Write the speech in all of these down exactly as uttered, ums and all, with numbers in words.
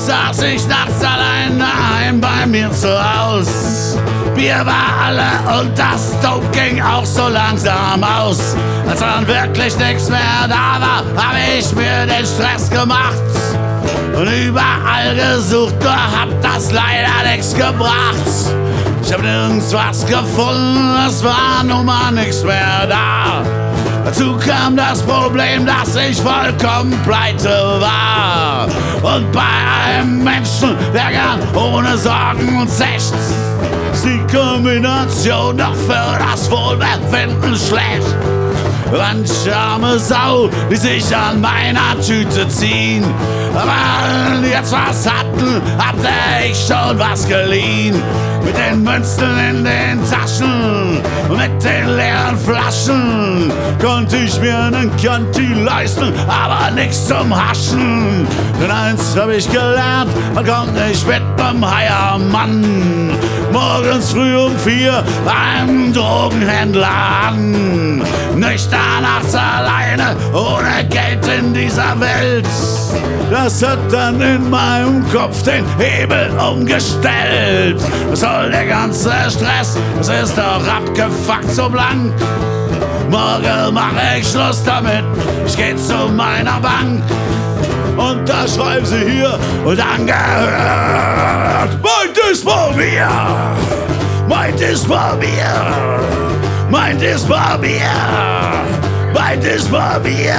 saß ich nachts allein daheim bei mir zu Haus. Bier war alle und das Dope ging auch so langsam aus. Als dann wirklich nichts mehr da war, hab ich mir den Stress gemacht und überall gesucht, nur hab das leider nichts gebracht. Ich hab nirgends was gefunden, es war nun mal nichts mehr da. Dazu kam das Problem, dass ich vollkommen pleite war. Und bei einem Menschen, der gern ohne Sorgen und Zecht, ist die Kombination doch für das Wohlbefinden schlecht. Manche arme Sau, die sich an meiner Tüte ziehen. Aber jetzt was hatten, hatte ich schon was geliehen. Mit den Münzen in den Taschen und mit den leeren Flaschen konnte ich mir einen Chianti leisten, aber nix zum Haschen. Denn eins hab ich gelernt, man kommt nicht mit nem Heiermann morgens früh um vier beim Drogenhändler an. Nüchtern nachts alleine, ohne Geld in dieser Welt. Das hat dann in meinem Kopf den Hebel umgestellt. Was soll der ganze Stress? Es ist doch abgefuckt so blank. Morgen mache ich Schluss damit, ich geh zu meiner Bank. Und da schreiben sie hier und angehört. Meint es bei mir, meint es bei mir, meint es bei mir, meint es bei mir.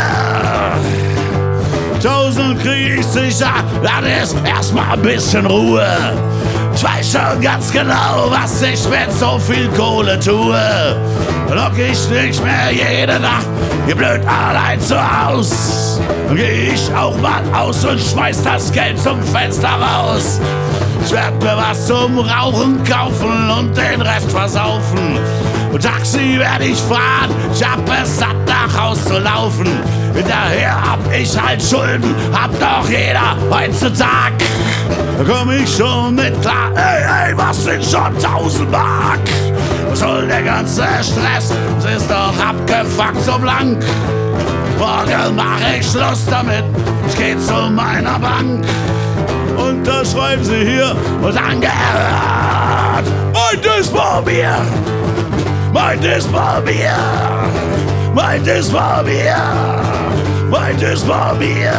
Tausend krieg ich sicher, dann ist erstmal ein bisschen Ruhe. Ich weiß schon ganz genau, was ich mit so viel Kohle tue. Lock ich nicht mehr jede Nacht hier blöd allein zu Haus. Dann geh ich auch mal aus und schmeiß das Geld zum Fenster raus. Ich werd mir was zum Rauchen kaufen und den Rest versaufen. Und Taxi werd ich fahren, ich hab es satt nach Haus zu laufen. Hinterher hab ich halt Schulden, hab doch jeder heutzutage. Da komm ich schon mit klar, ey, ey, was sind schon tausend Mark? Was soll der ganze Stress? Es ist doch abgefuckt so blank. Morgen mach ich Schluss damit, ich geh zu meiner Bank. Und da schreiben sie hier und angehört. Meint es bei mir, meint es bei mir, meint es bei mir, meint es bei mir.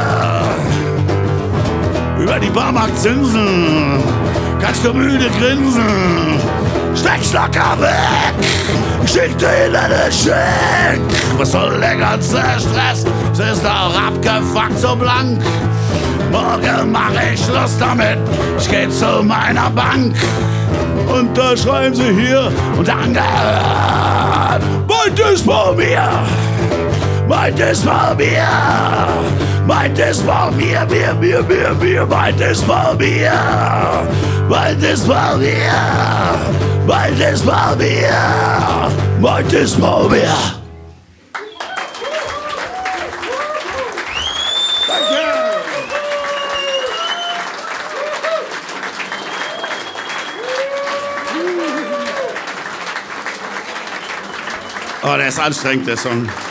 Über die Barmarktzinsen kannst du müde grinsen. Steck's locker weg, schick dir deine Scheck. Was soll der ganze Stress? Es ist doch abgefuckt so blank. Morgen mach ich Schluss damit, ich geh zu meiner Bank. Und da schreiben sie hier und angehört. Meint es bei mir, meint es bei mir, meint es bei mir, mir, mir, mir, mir, meint es bei mir, meint es bei mir, meint es bei mir, meint es bei mir. Oh, der ist anstrengend, der Song.